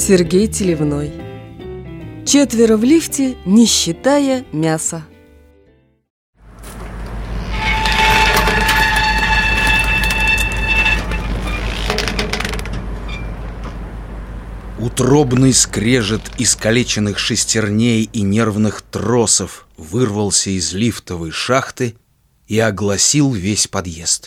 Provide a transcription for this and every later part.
Сергей Телевной. Четверо в лифте, не считая мяса. Утробный скрежет искалеченных шестерней и нервных тросов вырвался из лифтовой шахты и огласил весь подъезд.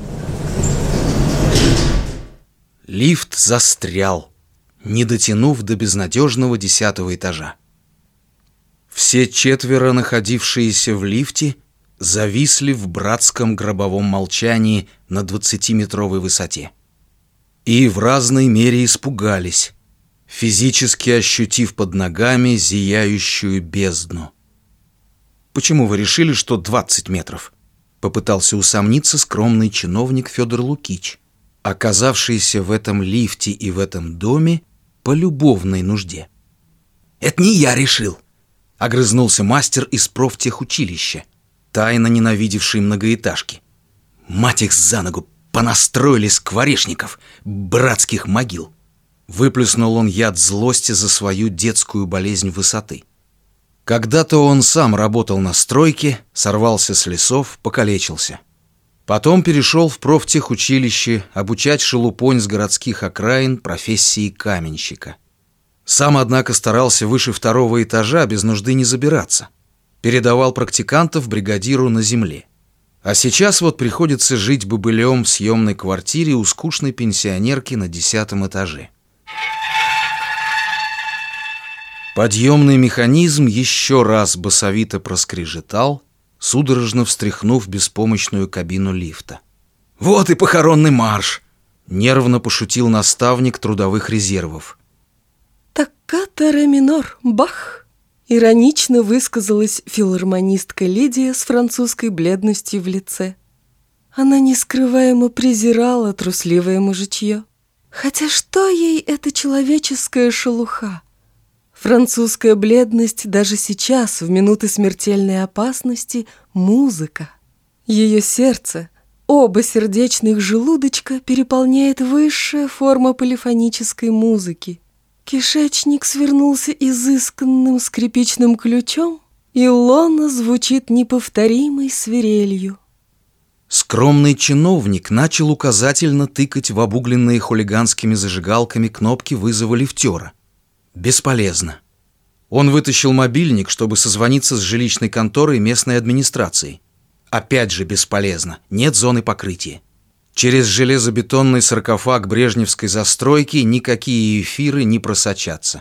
Лифт застрял, не дотянув до безнадежного 10-го этажа. Все четверо, находившиеся в лифте, зависли в братском гробовом молчании на 20-метровой высоте. И в разной мере испугались, физически ощутив под ногами зияющую бездну. «Почему вы решили, что 20 метров?» — попытался усомниться скромный чиновник Федор Лукич, оказавшийся в этом лифте и в этом доме по любовной нужде. «Это не я решил», — огрызнулся мастер из профтехучилища, тайно ненавидевший многоэтажки. «Мать их за ногу, понастроили скворечников, братских могил!» Выплеснул он яд злости за свою детскую болезнь высоты. Когда-то он сам работал на стройке, сорвался с лесов, покалечился. Потом перешел в профтехучилище обучать шелупонь с городских окраин профессии каменщика. Сам, однако, старался выше 2-го этажа без нужды не забираться. Передавал практикантов бригадиру на земле. А сейчас вот приходится жить бобылем в съемной квартире у скучной пенсионерки на 10-м этаже. Подъемный механизм еще раз басовито проскрежетал, судорожно встряхнув беспомощную кабину лифта. «Вот и похоронный марш!» — нервно пошутил наставник трудовых резервов. «Токкато ре минор, бах!» — иронично высказалась филармонистка Лидия с французской бледностью в лице. Она нескрываемо презирала трусливое мужичье. Хотя что ей эта человеческая шелуха? Французская бледность даже сейчас, в минуты смертельной опасности, музыка. Ее сердце, оба сердечных желудочка, переполняет высшая форма полифонической музыки. Кишечник свернулся изысканным скрипичным ключом, и лона звучит неповторимой свирелью. Скромный чиновник начал указательно тыкать в обугленные хулиганскими зажигалками кнопки вызова лифтера. Бесполезно. Он вытащил мобильник, чтобы созвониться с жилищной конторой местной администрации. Опять же бесполезно. Нет зоны покрытия. Через железобетонный саркофаг брежневской застройки никакие эфиры не просочатся.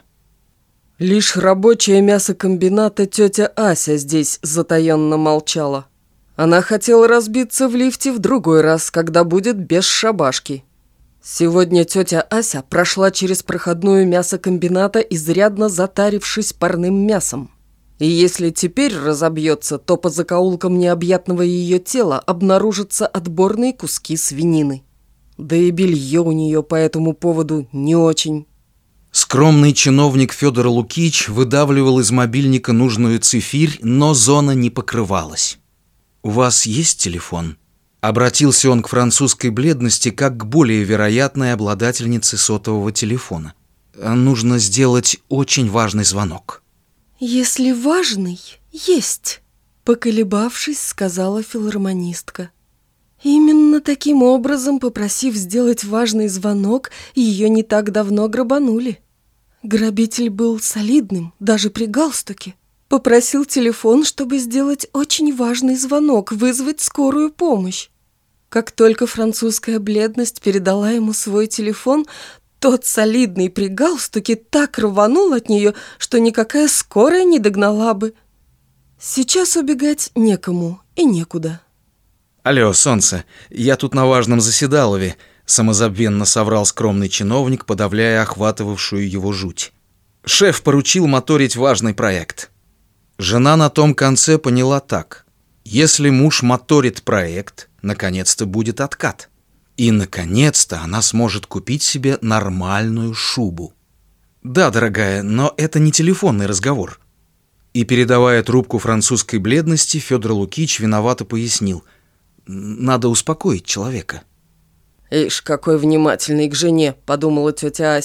Лишь рабочая мясокомбината тетя Ася здесь затаенно молчала. Она хотела разбиться в лифте в другой раз, когда будет без шабашки. Сегодня тетя Ася прошла через проходную мясокомбината, изрядно затарившись парным мясом. И если теперь разобьется, то по закоулкам необъятного ее тела обнаружатся отборные куски свинины. Да и белье у нее по этому поводу не очень. Скромный чиновник Федор Лукич выдавливал из мобильника нужную цифирь, но зона не покрывалась. «У вас есть телефон?» Обратился он к французской бледности как к более вероятной обладательнице сотового телефона. «Нужно сделать очень важный звонок». «Если важный, есть», — поколебавшись, сказала филармонистка. Именно таким образом, попросив сделать важный звонок, ее не так давно грабанули. Грабитель был солидным, даже при галстуке. Попросил телефон, чтобы сделать очень важный звонок, вызвать скорую помощь. Как только французская бледность передала ему свой телефон, тот солидный при галстуке так рванул от нее, что никакая скорая не догнала бы. Сейчас убегать некому и некуда. «Алло, солнце, я тут на важном заседалове», — самозабвенно соврал скромный чиновник, подавляя охватывавшую его жуть. «Шеф поручил моторить важный проект». Жена на том конце поняла так: если муж моторит проект, наконец-то будет откат. И, наконец-то, она сможет купить себе нормальную шубу. «Да, дорогая, но это не телефонный разговор». И, передавая трубку французской бледности, Федор Лукич виновато пояснил: «Надо успокоить человека». «Ишь, какой внимательный к жене», — подумала тетя Ася.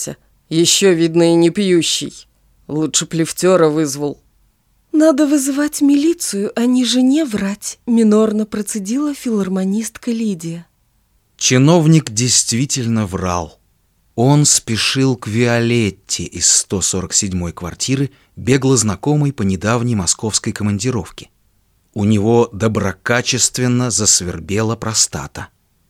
Еще, видно, и не пьющий. Лучше б лифтера вызвал. «Надо вызывать милицию, а не жене врать», — минорно процедила филармонистка Лидия. Чиновник действительно врал. Он спешил к Виолетте из 147-й квартиры, бегло знакомой по недавней московской командировке. У него доброкачественно засвербела простата.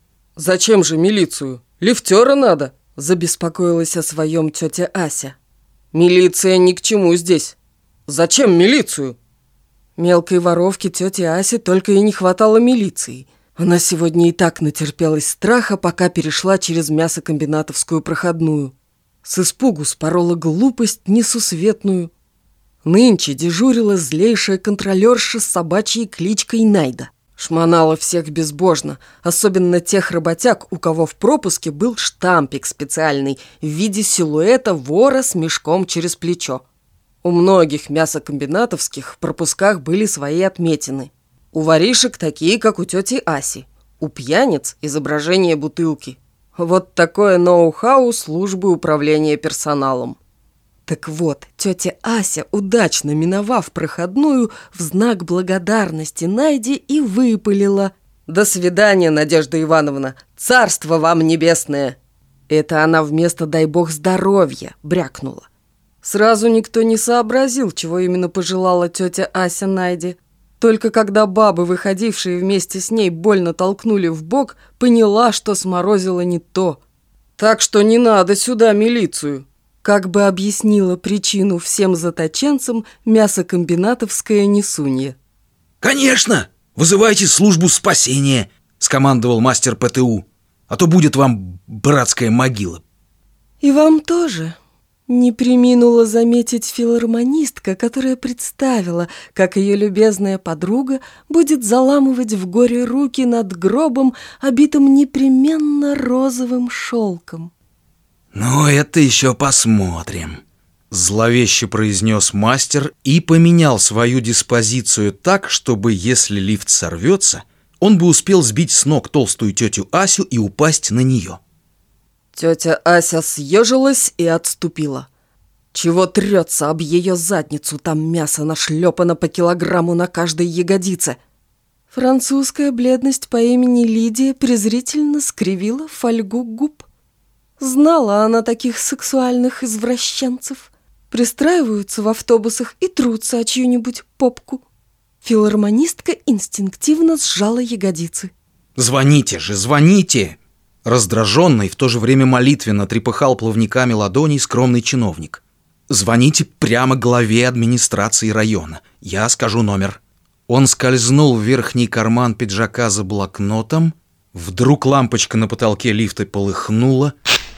«Зачем же милицию? Лифтера надо», — забеспокоилась о своем тетя Ася. «Милиция ни к чему здесь. Зачем милицию?» Мелкой воровке тети Асе только и не хватало милиции. Она сегодня и так натерпелась страха, пока перешла через мясокомбинатовскую проходную. С испугу спорола глупость несусветную. Нынче дежурила злейшая контролерша с собачьей кличкой Найда. Шмонала всех безбожно, особенно тех работяг, у кого в пропуске был штампик специальный в виде силуэта вора с мешком через плечо. У многих мясокомбинатовских в пропусках были свои отметины. У воришек такие, как у тети Аси. У пьяниц изображение бутылки. Вот такое ноу-хау службы управления персоналом. Так вот, тетя Ася, удачно миновав проходную, в знак благодарности Найде и выпалила: «До свидания, Надежда Ивановна! Царство вам небесное!» Это она вместо «дай бог здоровья» брякнула. Сразу никто не сообразил, чего именно пожелала тетя Ася Найде. Только когда бабы, выходившие вместе с ней, больно толкнули в бок, поняла, что сморозила не то. «Так что не надо сюда милицию», как бы объяснила причину всем заточенцам мясокомбинатовская несунья. «Конечно! Вызывайте службу спасения!» — скомандовал мастер ПТУ. «А то будет вам братская могила». «И вам тоже», — не преминула заметить филармонистка, которая представила, как ее любезная подруга будет заламывать в горе руки над гробом, обитым непременно розовым шелком. «Ну, это еще посмотрим», — зловеще произнес мастер и поменял свою диспозицию так, чтобы, если лифт сорвется, он бы успел сбить с ног толстую тетю Асю и упасть на нее. Тетя Ася съежилась и отступила. Чего трется об ее задницу, там мясо нашлепано по килограмму на каждой ягодице. Французская бледность по имени Лидия презрительно скривила фольгу губ. Знала она таких сексуальных извращенцев. Пристраиваются в автобусах и трутся о чью-нибудь попку. Филармонистка инстинктивно сжала ягодицы. «Звоните же, звоните!» Раздраженный, в то же время молитвенно трепыхал плавниками ладоней скромный чиновник. «Звоните прямо главе администрации района. Я скажу номер». Он скользнул в верхний карман пиджака за блокнотом. Вдруг лампочка на потолке лифта полыхнула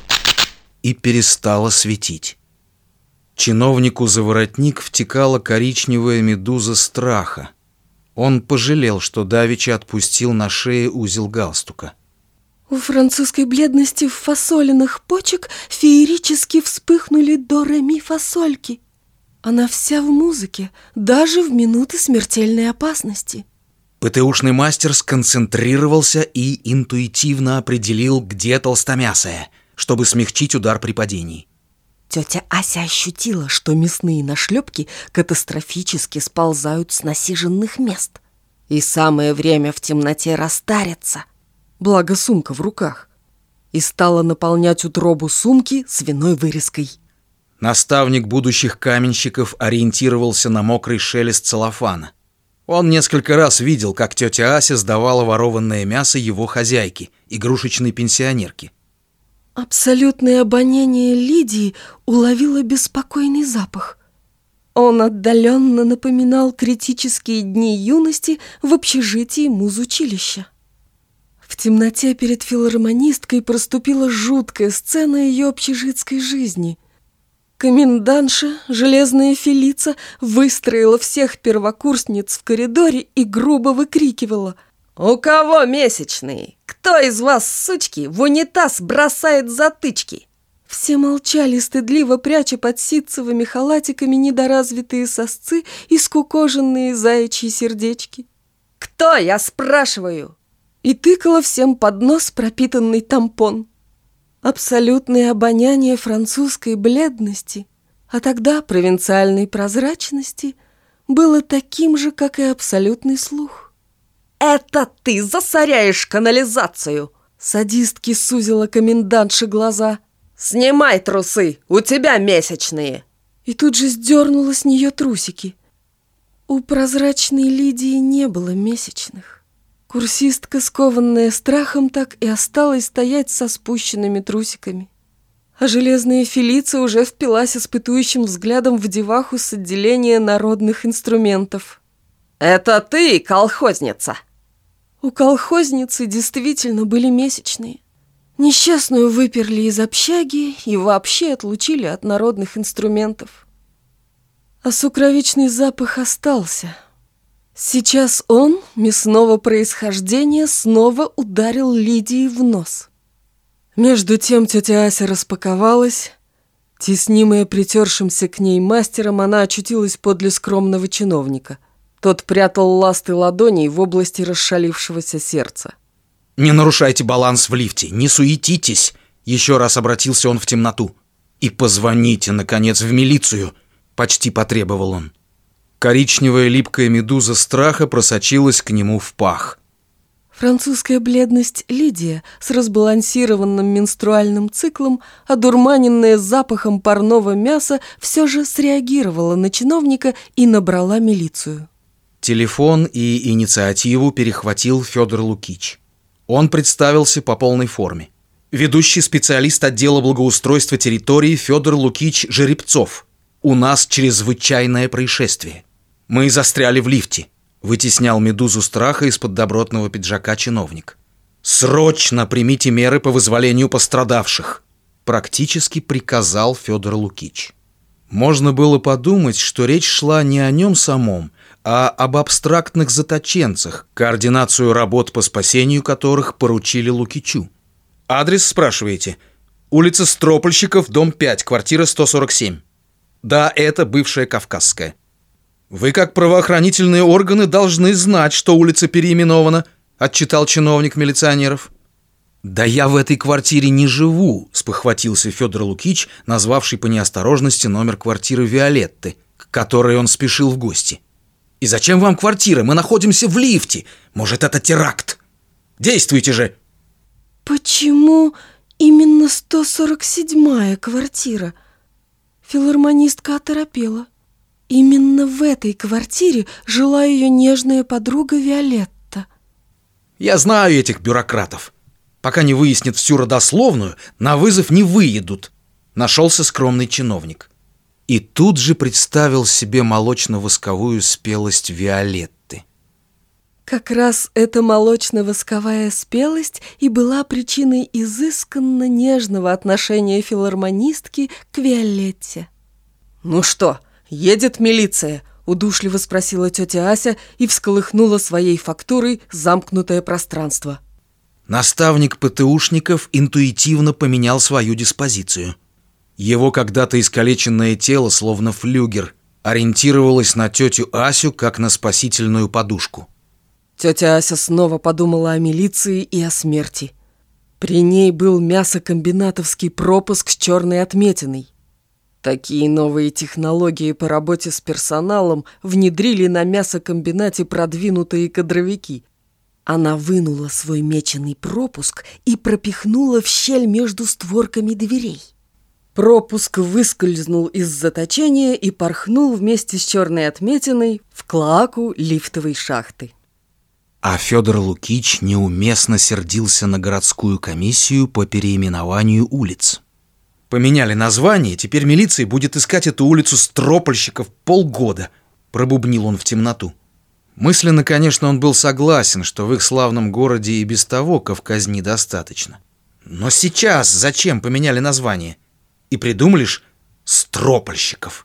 и перестала светить. Чиновнику за воротник втекала коричневая медуза страха. Он пожалел, что давеча отпустил на шее узел галстука. У французской бледности в фасолинах почек феерически вспыхнули до-ре-ми-фасольки. Она вся в музыке, даже в минуты смертельной опасности. ПТУшный мастер сконцентрировался и интуитивно определил, где толстомясая, чтобы смягчить удар при падении. Тетя Ася ощутила, что мясные нашлепки катастрофически сползают с насиженных мест. И самое время в темноте растариться. Благо сумка в руках. И стала наполнять утробу сумки свиной вырезкой. Наставник будущих каменщиков ориентировался на мокрый шелест целлофана. Он несколько раз видел, как тетя Ася сдавала ворованное мясо его хозяйке, игрушечной пенсионерке. Абсолютное обоняние Лидии уловило беспокойный запах. Он отдаленно напоминал критические дни юности в общежитии музучилища. В темноте перед филармонисткой проступила жуткая сцена ее общежитской жизни. Комендантша, железная Фелица, выстроила всех первокурсниц в коридоре и грубо выкрикивала: «У кого месячные? Кто из вас, сучки, в унитаз бросает затычки?» Все молчали, стыдливо пряча под ситцевыми халатиками недоразвитые сосцы и скукоженные заячьи сердечки. «Кто, я спрашиваю?» И тыкала всем под нос пропитанный тампон. Абсолютное обоняние французской бледности, а тогда провинциальной прозрачности, было таким же, как и абсолютный слух. «Это ты засоряешь канализацию!» Садистки сузила комендантши глаза. «Снимай трусы, у тебя месячные!» И тут же сдернула с нее трусики. У прозрачной Лидии не было месячных. Курсистка, скованная страхом, так и осталась стоять со спущенными трусиками. А железная Фелица уже впилась испытующим взглядом в деваху с отделения народных инструментов. «Это ты, колхозница!» У колхозницы действительно были месячные. Несчастную выперли из общаги и вообще отлучили от народных инструментов. А сукровичный запах остался. Сейчас он, мясного происхождения, снова ударил Лидии в нос. Между тем тетя Ася распаковалась. Теснимая притершимся к ней мастером, она очутилась подле скромного чиновника. Тот прятал ласты ладоней в области расшалившегося сердца. «Не нарушайте баланс в лифте, не суетитесь!» Еще раз обратился он в темноту. «И позвоните, наконец, в милицию!» Почти потребовал он. Коричневая липкая медуза страха просочилась к нему в пах. Французская бледность Лидия с разбалансированным менструальным циклом, одурманенная запахом парного мяса, все же среагировала на чиновника и набрала милицию. Телефон и инициативу перехватил Федор Лукич. Он представился по полной форме. Ведущий специалист отдела благоустройства территории Федор Лукич Жеребцов. У нас чрезвычайное происшествие. Мы застряли в лифте. Вытеснял медузу страха из-под добротного пиджака чиновник. «Срочно примите меры по вызволению пострадавших!» Практически приказал Федор Лукич. Можно было подумать, что речь шла не о нем самом, а об абстрактных заточенцах, координацию работ по спасению которых поручили Лукичу. «Адрес спрашиваете? Улица Стропольщиков, дом 5, квартира 147. Да, это бывшая Кавказская. Вы, как правоохранительные органы, должны знать, что улица переименована», отчитал чиновник милиционеров. «Да я в этой квартире не живу», спохватился Федор Лукич, назвавший по неосторожности номер квартиры Виолетты, к которой он спешил в гости. «И зачем вам квартира? Мы находимся в лифте. Может, это теракт? Действуйте же!» «Почему именно 147-я квартира?» Филармонистка оторопела. Именно в этой квартире жила ее нежная подруга Виолетта. «Я знаю этих бюрократов. Пока не выяснят всю родословную, на вызов не выедут», нашелся скромный чиновник. И тут же представил себе молочно-восковую спелость Виолетты. Как раз эта молочно-восковая спелость и была причиной изысканно нежного отношения филармонистки к Виолетте. «Ну что, едет милиция?» — удушливо спросила тетя Ася и всколыхнула своей фактурой замкнутое пространство. Наставник ПТУшников интуитивно поменял свою диспозицию. Его когда-то искалеченное тело, словно флюгер, ориентировалось на тетю Асю, как на спасительную подушку. Тетя Ася снова подумала о милиции и о смерти. При ней был мясокомбинатовский пропуск с черной отметиной. Такие новые технологии по работе с персоналом внедрили на мясокомбинате продвинутые кадровики. Она вынула свой меченый пропуск и пропихнула в щель между створками дверей. Пропуск выскользнул из заточения и порхнул вместе с черной отметиной в клоаку лифтовой шахты. А Федор Лукич неуместно сердился на городскую комиссию по переименованию улиц. «Поменяли название, теперь милиция будет искать эту улицу Стропольщиков полгода», пробубнил он в темноту. Мысленно, конечно, он был согласен, что в их славном городе и без того ковказни достаточно. Но сейчас зачем поменяли название? И придумали ж Стропольщиков.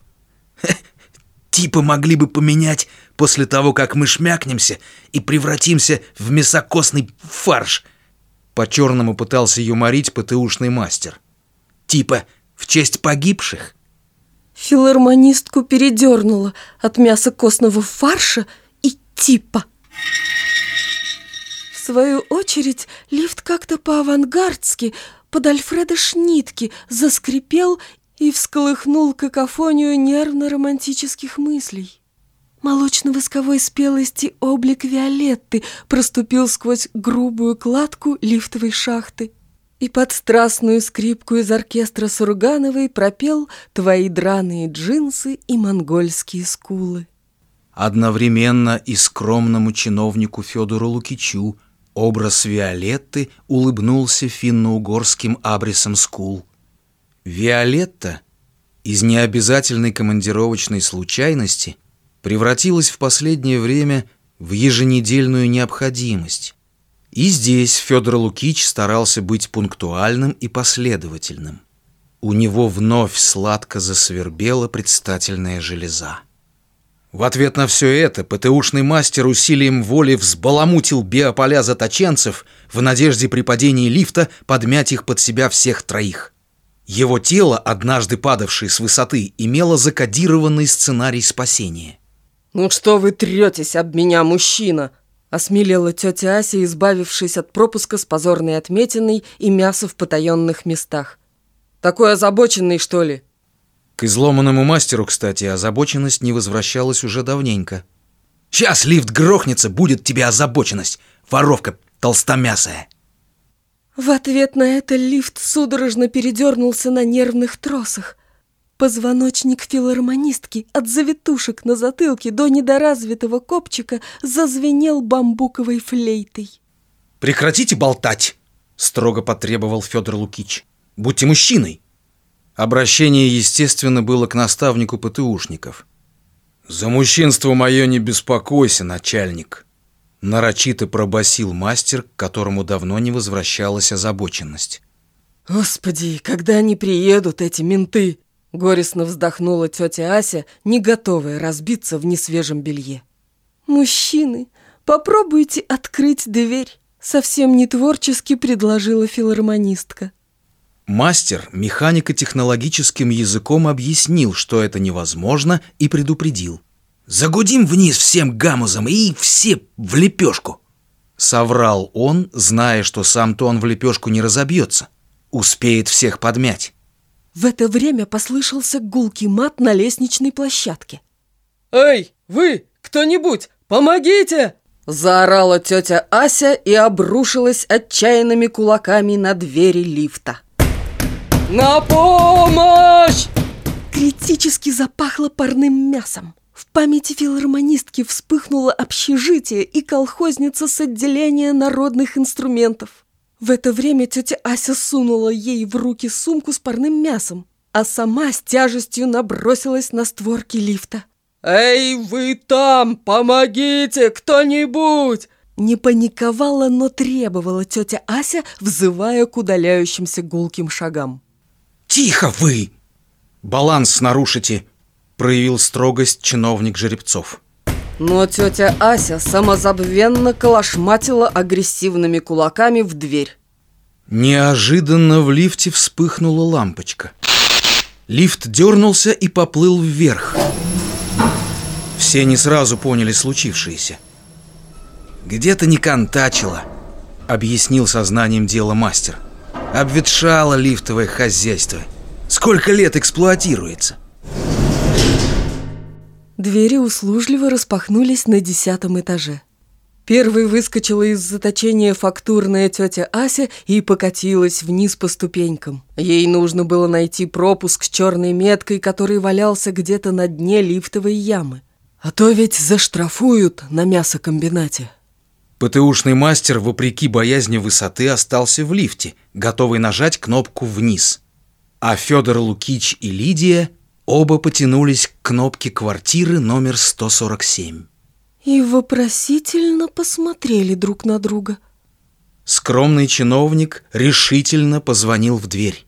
Типа могли бы поменять после того, как мы шмякнемся и превратимся в мясокосный фарш. По-черному пытался юморить ПТУшный мастер. Типа в честь погибших. Филармонистку передернуло от мяса костного фарша и типа. В свою очередь, лифт как-то по-авангардски, под Альфреда Шнитке заскрипел и всколыхнул какофонию нервно-романтических мыслей. Молочно-восковой спелости облик Виолетты проступил сквозь грубую кладку лифтовой шахты и под страстную скрипку из оркестра Сургановой пропел «Твои драные джинсы и монгольские скулы». Одновременно и скромному чиновнику Федору Лукичу образ Виолетты улыбнулся финно-угорским абрисом скул. Виолетта из необязательной командировочной случайности превратилась в последнее время в еженедельную необходимость. И здесь Федор Лукич старался быть пунктуальным и последовательным. У него вновь сладко засвербела предстательная железа. В ответ на все это ПТУшный мастер усилием воли взбаламутил биополя заточенцев в надежде при падении лифта подмять их под себя всех троих. Его тело, однажды падавшее с высоты, имело закодированный сценарий спасения. «Ну что вы третесь об меня, мужчина?» — осмелела тетя Ася, избавившись от пропуска с позорной отметиной и мяса в потаенных местах. «Такой озабоченный, что ли?» К изломанному мастеру, кстати, озабоченность не возвращалась уже давненько. «Сейчас лифт грохнется, будет тебе озабоченность, воровка толстомясая!» В ответ на это лифт судорожно передернулся на нервных тросах. Позвоночник филармонистки от завитушек на затылке до недоразвитого копчика зазвенел бамбуковой флейтой. «Прекратите болтать!» — строго потребовал Федор Лукич. «Будьте мужчиной!» Обращение, естественно, было к наставнику ПТУшников. «За мужчинство мое не беспокойся, начальник!» Нарочито пробасил мастер, к которому давно не возвращалась озабоченность. «Господи, когда они приедут, эти менты?» — горестно вздохнула тетя Ася, не готовая разбиться в несвежем белье. «Мужчины, попробуйте открыть дверь», — совсем не творчески предложила филармонистка. Мастер механико-технологическим языком объяснил, что это невозможно, и предупредил. «Загудим вниз всем гамузом и все в лепешку!» Соврал он, зная, что сам-то он в лепешку не разобьется. Успеет всех подмять. В это время послышался гулкий мат на лестничной площадке. «Эй, вы, кто-нибудь, помогите!» Заорала тетя Ася и обрушилась отчаянными кулаками на двери лифта. «На помощь!» Критически запахло парным мясом. В памяти филармонистки вспыхнуло общежитие и колхозница с отделения народных инструментов. В это время тетя Ася сунула ей в руки сумку с парным мясом, а сама с тяжестью набросилась на створки лифта. «Эй, вы там, помогите, кто-нибудь!» Не паниковала, но требовала тетя Ася, взывая к удаляющимся гулким шагам. «Тихо вы! Баланс нарушите!» проявил строгость чиновник Жеребцов. Но тетя Ася самозабвенно колошматила агрессивными кулаками в дверь. Неожиданно в лифте вспыхнула лампочка. Лифт дернулся и поплыл вверх. Все не сразу поняли случившееся. «Где-то не контачило», — объяснил сознанием дела мастер. «Обветшало лифтовое хозяйство. Сколько лет эксплуатируется?» Двери услужливо распахнулись на 10-м этаже. Первой выскочила из заточения фактурная тетя Ася и покатилась вниз по ступенькам. Ей нужно было найти пропуск с черной меткой, который валялся где-то на дне лифтовой ямы. А то ведь заштрафуют на мясокомбинате. ПТУшный мастер, вопреки боязни высоты, остался в лифте, готовый нажать кнопку «Вниз». А Федор Лукич и Лидия оба потянулись к кнопке квартиры номер 147. И вопросительно посмотрели друг на друга. Скромный чиновник решительно позвонил в дверь.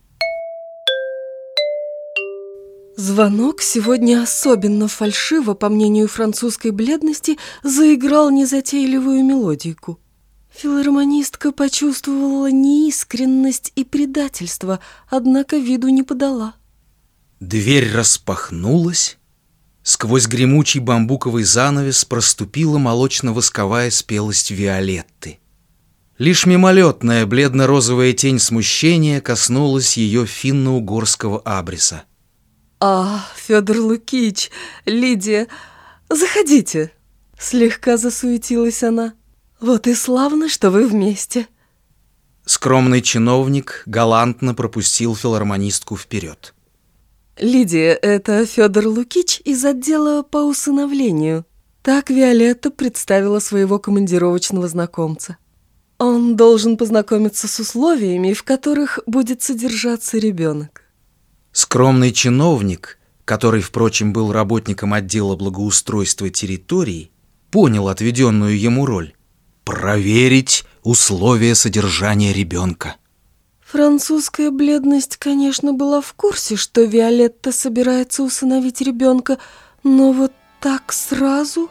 Звонок сегодня особенно фальшиво, по мнению французской бледности, заиграл незатейливую мелодийку. Филармонистка почувствовала неискренность и предательство, однако виду не подала. Дверь распахнулась. Сквозь гремучий бамбуковый занавес проступила молочно-восковая спелость Виолетты. Лишь мимолетная бледно-розовая тень смущения коснулась ее финно-угорского абриса. Федор Лукич, Лидия, заходите!» Слегка засуетилась она. «Вот и славно, что вы вместе!» Скромный чиновник галантно пропустил филармонистку вперед. «Лидия, это Федор Лукич из отдела по усыновлению». Так Виолетта представила своего командировочного знакомца. «Он должен познакомиться с условиями, в которых будет содержаться ребенок». Скромный чиновник, который, впрочем, был работником отдела благоустройства территорий, понял отведенную ему роль – проверить условия содержания ребенка. Французская бледность, конечно, была в курсе, что Виолетта собирается усыновить ребенка, но вот так сразу...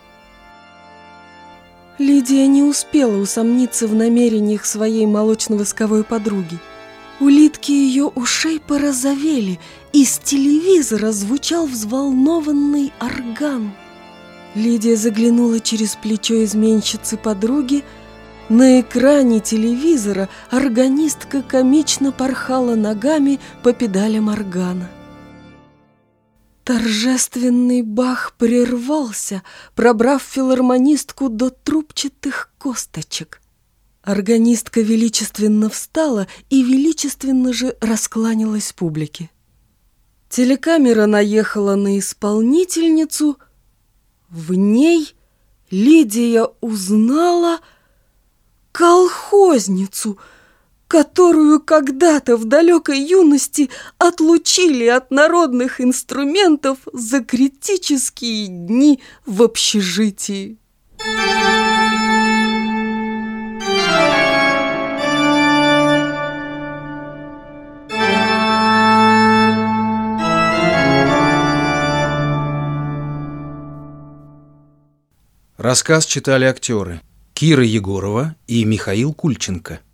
Лидия не успела усомниться в намерениях своей молочно-восковой подруги. Улитки ее ушей порозовели, из телевизора звучал взволнованный орган. Лидия заглянула через плечо изменщицы подруги. На экране телевизора органистка комично порхала ногами по педалям органа. Торжественный Бах прервался, пробрав филармонистку до трубчатых косточек. Органистка величественно встала и величественно же раскланялась публике. Телекамера наехала на исполнительницу. В ней Лидия узнала колхозницу, которую когда-то в далекой юности отлучили от народных инструментов за критические дни в общежитии. Рассказ читали актеры Кира Егорова и Михаил Кульченко.